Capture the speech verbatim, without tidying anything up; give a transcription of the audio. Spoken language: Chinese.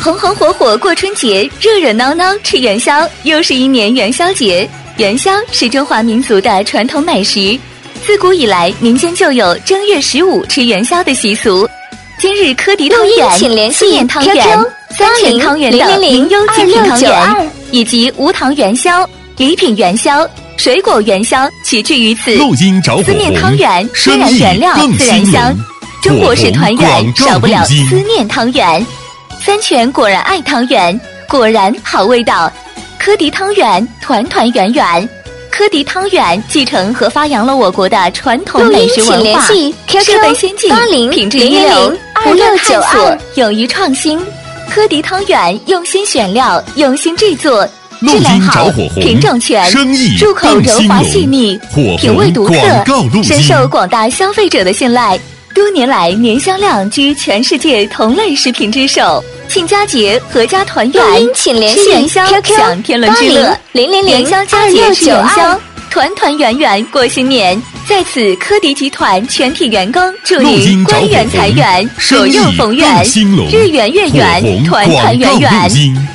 红红火火过春节，热热闹闹吃元宵。又是一年元宵节，元宵是中华民族的传统美食，自古以来民间就有正月十五吃元宵的习俗。今日科迪汤圆、四面汤圆、三全汤圆的名优精品汤圆，以及无糖元宵、礼品元宵、水果元宵齐聚于此。思念汤圆，虽然原料自然香，中国式团圆少不了思念汤圆。三全果然爱汤圆，果然好味道。科迪汤圆团团圆圆，科迪汤圆继承和发扬了我国的传统美食文化，设备先进，品质一流，不断探索，勇于创新。科迪汤圆用心选料，用心制作，质量好，品种全，入口柔滑细腻，品味独特，深受广大消费者的信赖。多年来，年销量居全世界同类食品之首。庆佳节合家团圆，吃元宵享天伦之乐，元宵佳节吃元宵，团团圆圆过新年。在此，科迪集团全体员工祝你官圆财圆，左右逢源，日圆月圆，团团圆圆。